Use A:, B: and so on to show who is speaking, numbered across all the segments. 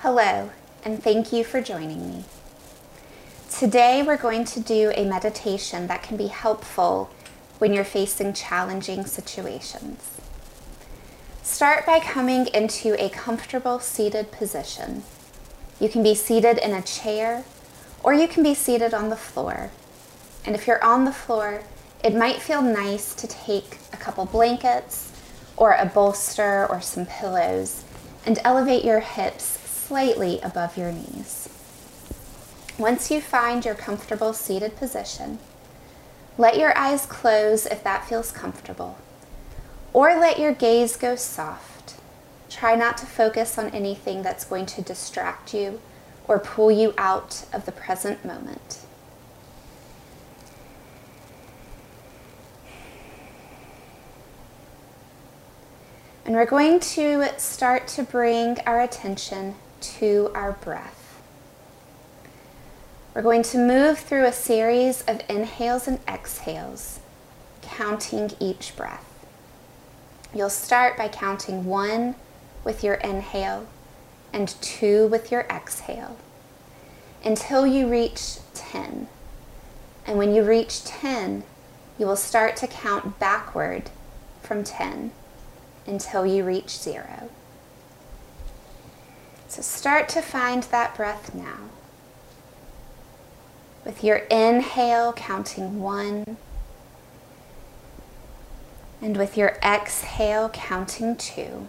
A: Hello, and thank you for joining me. Today we're going to do a meditation that can be helpful when you're facing challenging situations. Start by coming into a comfortable seated position. You can be seated in a chair, or you can be seated on the floor. And if you're on the floor, it might feel nice to take a couple blankets, or a bolster, or some pillows, and elevate your hips slightly above your knees. Once you find your comfortable seated position, let your eyes close if that feels comfortable, or let your gaze go soft. Try not to focus on anything that's going to distract you or pull you out of the present moment. And we're going to start to bring our attention to our breath. We're going to move through a series of inhales and exhales, counting each breath. You'll start by counting 1 with your inhale and 2 with your exhale until you reach 10. And when you reach 10, you will start to count backward from 10 until you reach 0. So start to find that breath now. With your inhale, counting 1, and with your exhale, counting 2.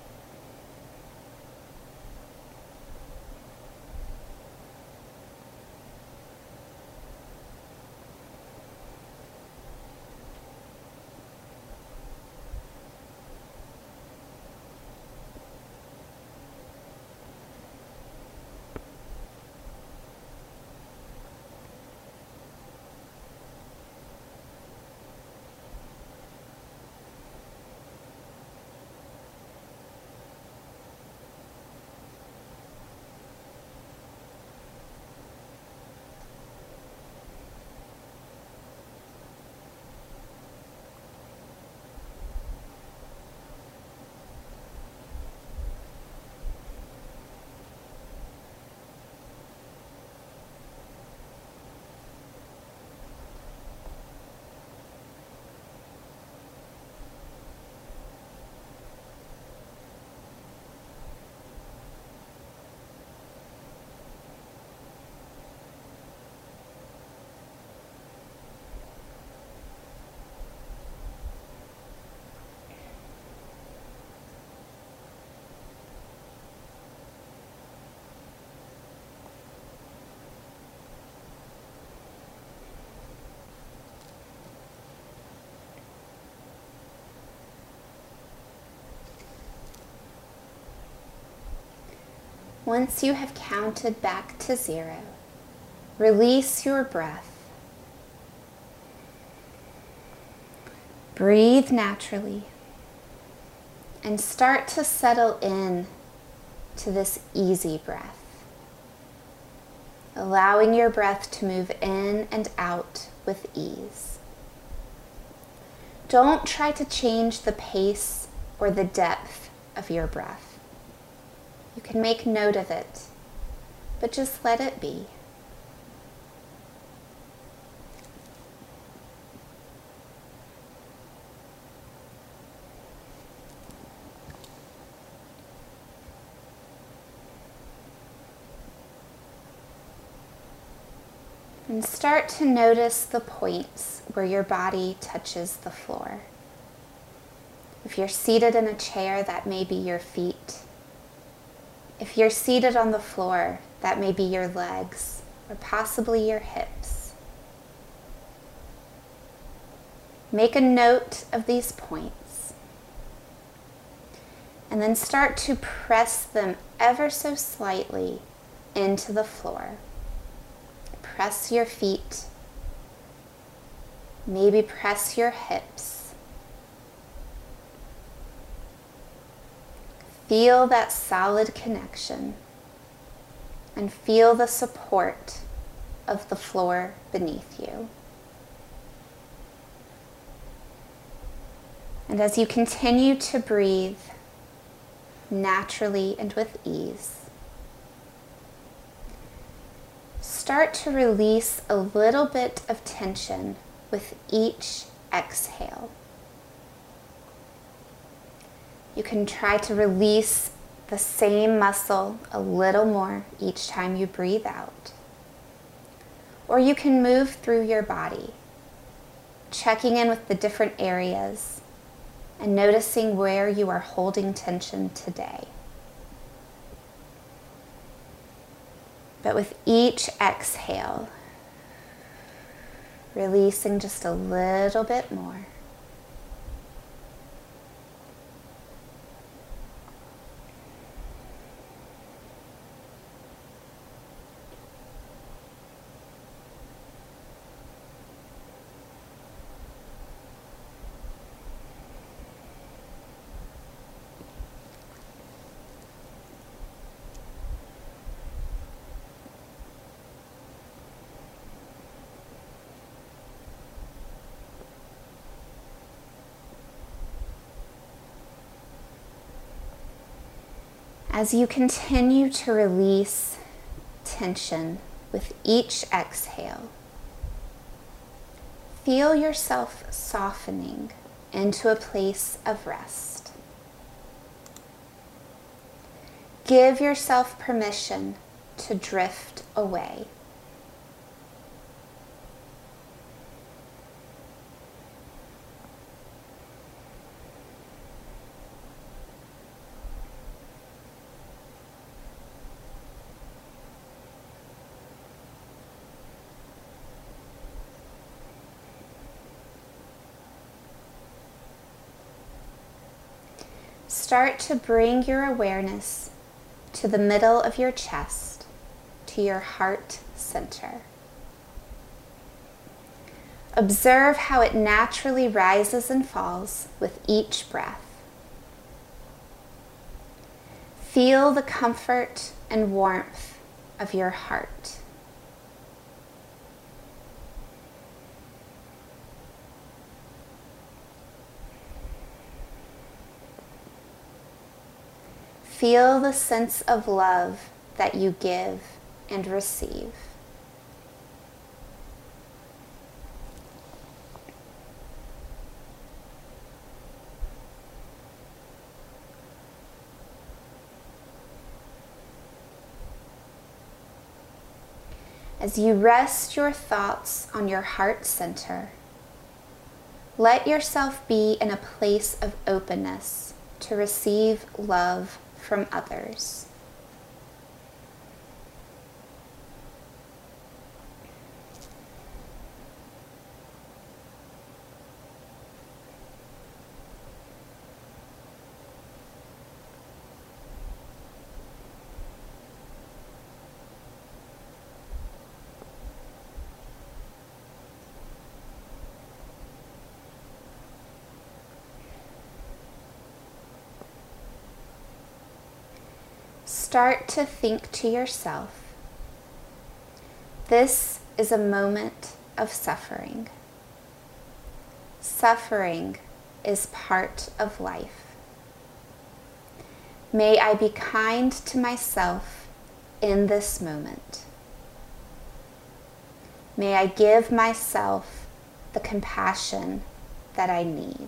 A: Once you have counted back to 0, release your breath. Breathe naturally and start to settle in to this easy breath, allowing your breath to move in and out with ease. Don't try to change the pace or the depth of your breath. You can make note of it, but just let it be. And start to notice the points where your body touches the floor. If you're seated in a chair, that may be your feet. If you're seated on the floor, that may be your legs or possibly your hips. Make a note of these points and then start to press them ever so slightly into the floor. Press your feet, maybe press your hips. Feel that solid connection and feel the support of the floor beneath you. And as you continue to breathe naturally and with ease, start to release a little bit of tension with each exhale. You can try to release the same muscle a little more each time you breathe out. Or you can move through your body, checking in with the different areas and noticing where you are holding tension today. But with each exhale, releasing just a little bit more. As you continue to release tension with each exhale, feel yourself softening into a place of rest. Give yourself permission to drift away. Start to bring your awareness to the middle of your chest, to your heart center. Observe how it naturally rises and falls with each breath. Feel the comfort and warmth of your heart. Feel the sense of love that you give and receive. As you rest your thoughts on your heart center, let yourself be in a place of openness to receive love from others. Start to think to yourself, this is a moment of suffering. Suffering is part of life. May I be kind to myself in this moment. May I give myself the compassion that I need.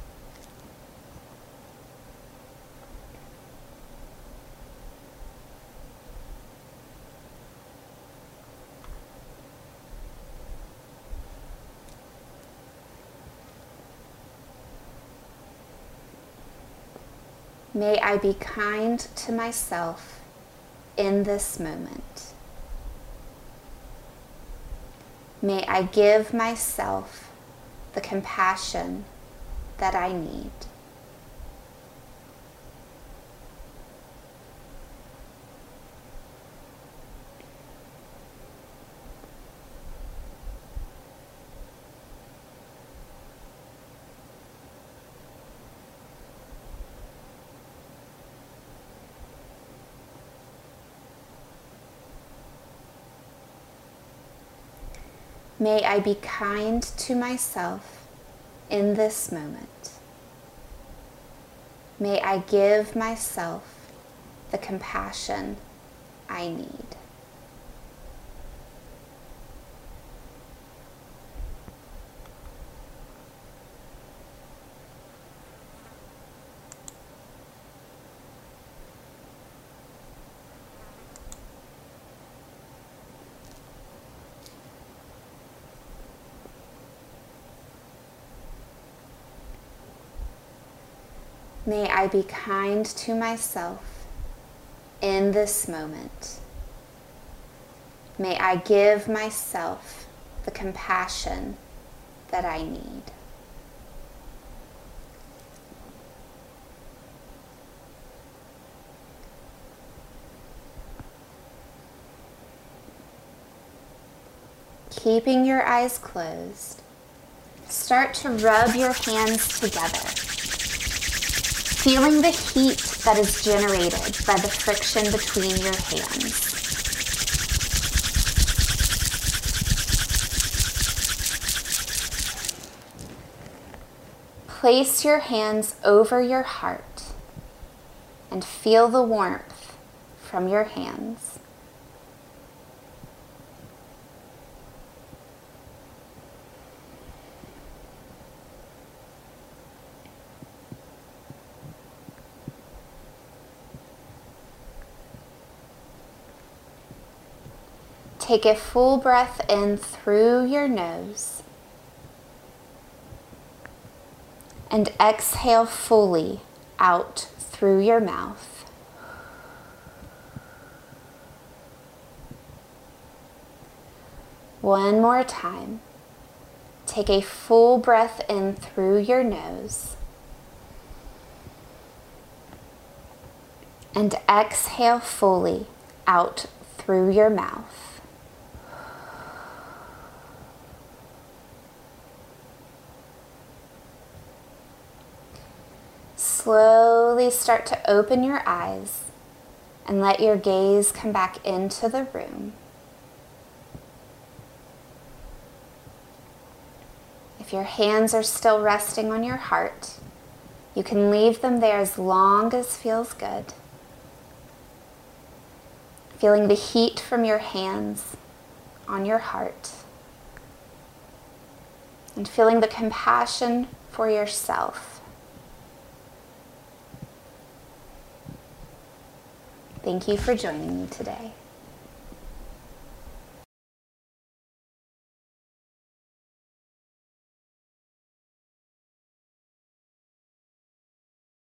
A: May I be kind to myself in this moment. May I give myself the compassion that I need. May I be kind to myself in this moment. May I give myself the compassion I need. May I be kind to myself in this moment. May I give myself the compassion that I need. Keeping your eyes closed, start to rub your hands together, feeling the heat that is generated by the friction between your hands. Place your hands over your heart and feel the warmth from your hands. Take a full breath in through your nose and exhale fully out through your mouth. One more time. Take a full breath in through your nose and exhale fully out through your mouth. Slowly start to open your eyes and let your gaze come back into the room. If your hands are still resting on your heart, you can leave them there as long as feels good. Feeling the heat from your hands on your heart and feeling the compassion for yourself. Thank you for joining me today.